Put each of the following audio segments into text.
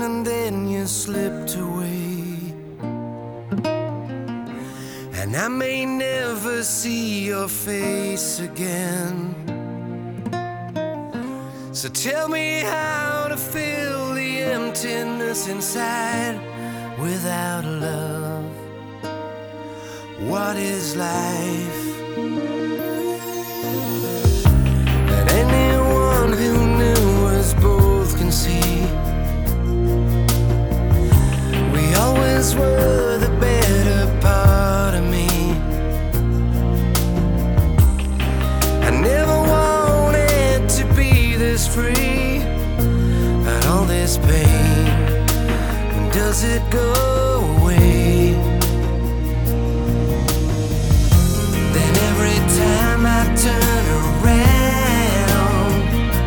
and then you slipped away. And I may never see your face again. So tell me how to fill the emptiness inside without love. What is life? And anyone who knew us both can see we always were the better part of me. I never wanted to be this free, but all this pain, when does it go away? Then every time I turn around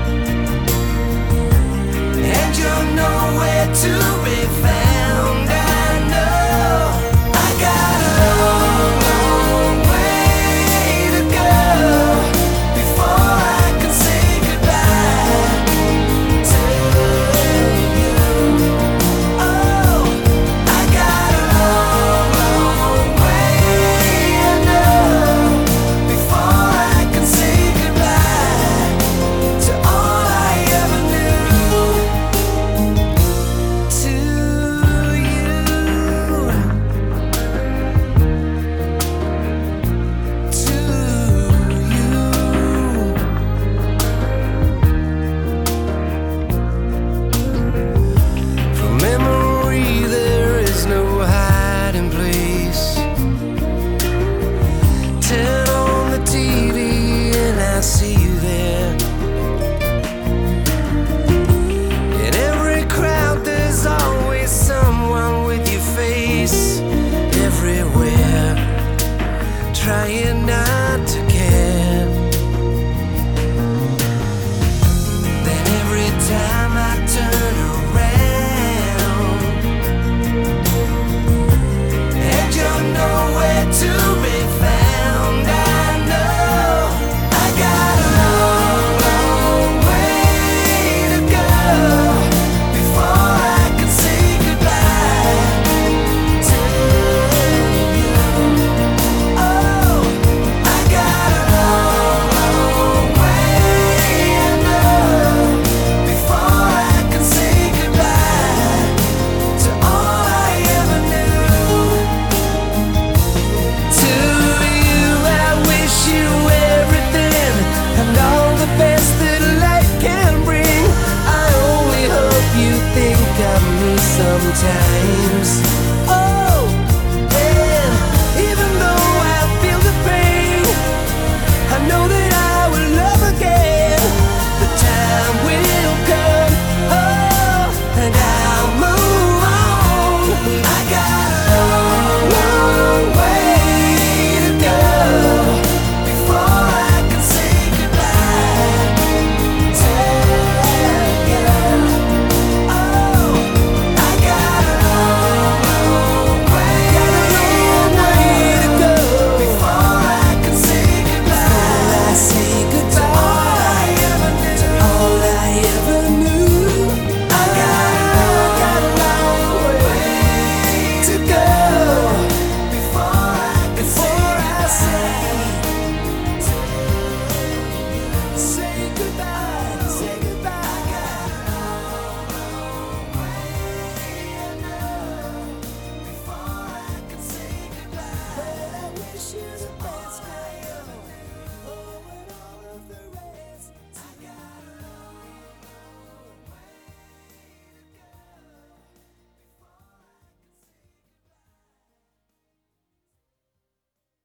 and you're nowhere to be found, I know I got a long, long way to go before I can say goodbye to you. Oh, I got a long, long way, I know, before I can say goodbye to all I ever knew. To you, from memory there is no hiding place. Turn on the TV and I see you there. In every crowd there's always someone with your face. Everywhere, trying not to care. Then every time I turn around and you're nowhere to be found, I know I got a long, long way to go before I can say goodbye to you. Oh, I got a long, long way, I know, before I can say goodbye to all I ever knew. To you I wish you everything and all the best that life can bring. I only hope you think of me sometimes. Oh, and even though I feel the pain, I know that I will love again. The time will come, oh, and I'll move on. I got a long, long way to go before I can say goodbye to you. Oh, I got a long, long way to go before I can say goodbye. To all I ever knew. All I ever knew. I got a long way to go before I say